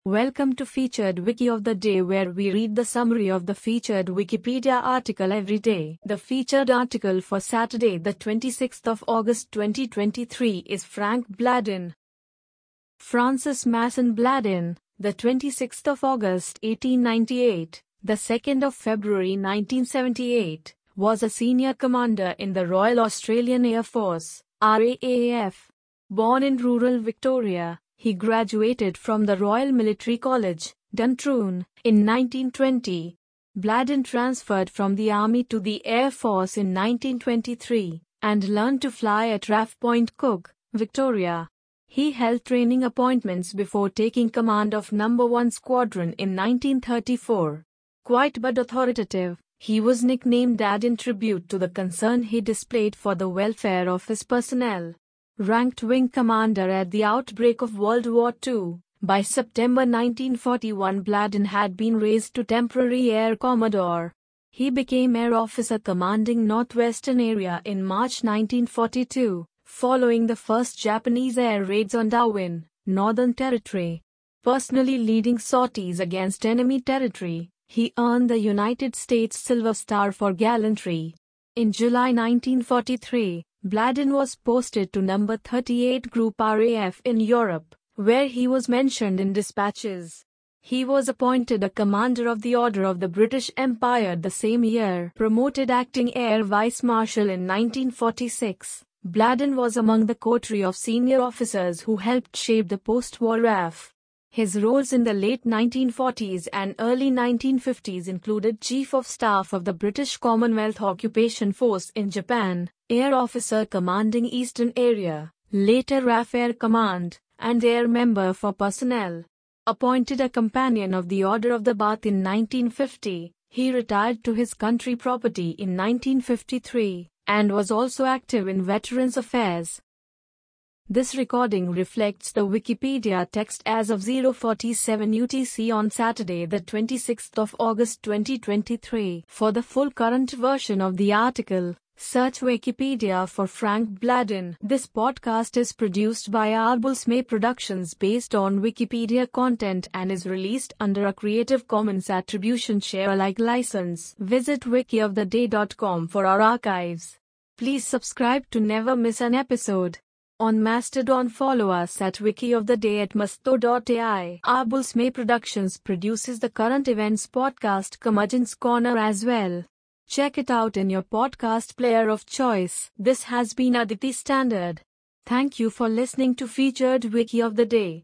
Welcome to Featured Wiki of the Day, where we read the summary of the featured Wikipedia article every day. The featured article for Saturday, the 26th of August 2023 is Frank Bladin. Francis Masson Bladin, the 26th of August 1898, the 2nd of February 1978, was a senior commander in the Royal Australian Air Force, RAAF. Born in rural Victoria, he graduated from the Royal Military College, Duntroon, in 1920. Bladin transferred from the Army to the Air Force in 1923, and learned to fly at RAF Point Cook, Victoria. He held training appointments before taking command of No. 1 Squadron in 1934. Quiet but authoritative, he was nicknamed Dad in tribute to the concern he displayed for the welfare of his personnel. Ranked wing commander at the outbreak of World War II, by September 1941 Bladin had been raised to temporary Air Commodore. He became Air Officer commanding Northwestern Area in March 1942, following the first Japanese air raids on Darwin, Northern Territory. Personally leading sorties against enemy territory, he earned the United States Silver Star for gallantry. In July 1943, Bladin was posted to No. 38 Group RAF in Europe, where he was mentioned in dispatches. He was appointed a Commander of the Order of the British Empire the same year, promoted acting Air Vice Marshal in 1946. Bladin was among the coterie of senior officers who helped shape the post-war RAF. His roles in the late 1940s and early 1950s included Chief of Staff of the British Commonwealth Occupation Force in Japan, Air Officer commanding Eastern Area, later RAF Air Command, and Air Member for Personnel. Appointed a Companion of the Order of the Bath in 1950, he retired to his country property in 1953, and was also active in Veterans Affairs. This recording reflects the Wikipedia text as of 0:47 UTC on Saturday, the 26th of August 2023. For the full current version of the article, search Wikipedia for Frank Bladin. This podcast is produced by Arbulsmay Productions based on Wikipedia content and is released under a Creative Commons Attribution Share Alike license. Visit wikioftheday.com for our archives. Please subscribe to never miss an episode. On Mastodon, follow us at Wiki of the Day at masto.ai. Arbulsmay Productions produces the current events podcast Curmudgeon's Corner as well. Check it out in your podcast player of choice. This has been Aditi Standard. Thank you for listening to Featured Wiki of the Day.